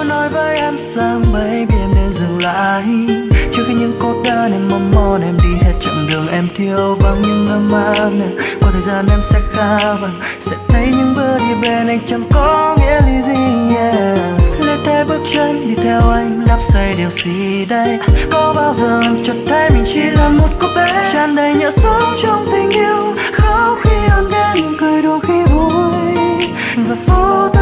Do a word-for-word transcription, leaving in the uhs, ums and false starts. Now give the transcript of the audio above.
muốn nói với em rằng baby em nên dừng lại trước khi những cô đơn em mong mòn em đi hết chặng đường em thiếu vắng những ấm áp này. Qua thời gian em sẽ khá vàng sẽ thấy những bước đi bên anh chẳng có nghĩa lý gì. Yeah. Lê thế bước chân đi theo anh đắp xây điều gì đây? Có bao giờ em chợt thấy mình chỉ là một cô bé tràn đầy nhựa sống trong tình yêu, khóc khi ôm đến cười đùa khi vui và vô